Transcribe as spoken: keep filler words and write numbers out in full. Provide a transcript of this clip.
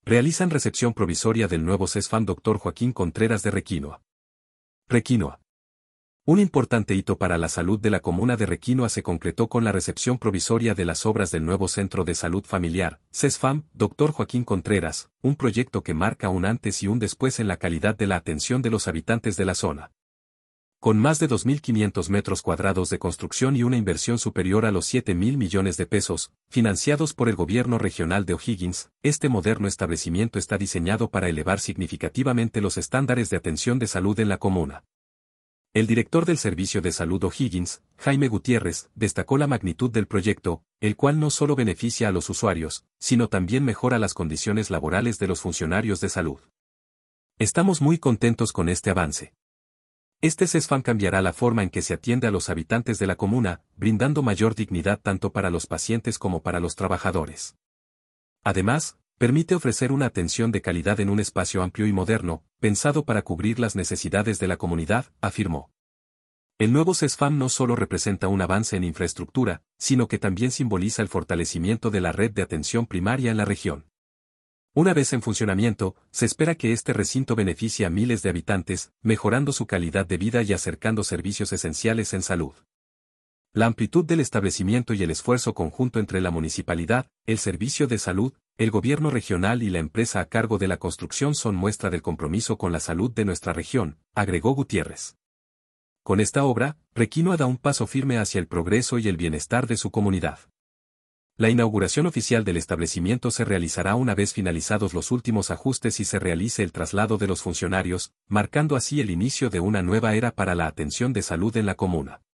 Realizan recepción provisoria del nuevo CESFAM doctor Joaquín Contreras de Requinoa. Requinoa. Un importante hito para la salud de la comuna de Requinoa se concretó con la recepción provisoria de las obras del nuevo Centro de Salud Familiar, CESFAM, doctor Joaquín Contreras, un proyecto que marca un antes y un después en la calidad de la atención de los habitantes de la zona. Con más de dos mil quinientos metros cuadrados de construcción y una inversión superior a los siete mil millones de pesos, financiados por el gobierno regional de O'Higgins, este moderno establecimiento está diseñado para elevar significativamente los estándares de atención de salud en la comuna. El director del Servicio de Salud O'Higgins, Jaime Gutiérrez, destacó la magnitud del proyecto, el cual no solo beneficia a los usuarios, sino también mejora las condiciones laborales de los funcionarios de salud. Estamos muy contentos con este avance. Este CESFAM cambiará la forma en que se atiende a los habitantes de la comuna, brindando mayor dignidad tanto para los pacientes como para los trabajadores. Además, permite ofrecer una atención de calidad en un espacio amplio y moderno, pensado para cubrir las necesidades de la comunidad, afirmó. El nuevo CESFAM no solo representa un avance en infraestructura, sino que también simboliza el fortalecimiento de la red de atención primaria en la región. Una vez en funcionamiento, se espera que este recinto beneficie a miles de habitantes, mejorando su calidad de vida y acercando servicios esenciales en salud. La amplitud del establecimiento y el esfuerzo conjunto entre la municipalidad, el servicio de salud, el gobierno regional y la empresa a cargo de la construcción son muestra del compromiso con la salud de nuestra región, agregó Gutiérrez. Con esta obra, Requinoa da un paso firme hacia el progreso y el bienestar de su comunidad. La inauguración oficial del establecimiento se realizará una vez finalizados los últimos ajustes y se realice el traslado de los funcionarios, marcando así el inicio de una nueva era para la atención de salud en la comuna.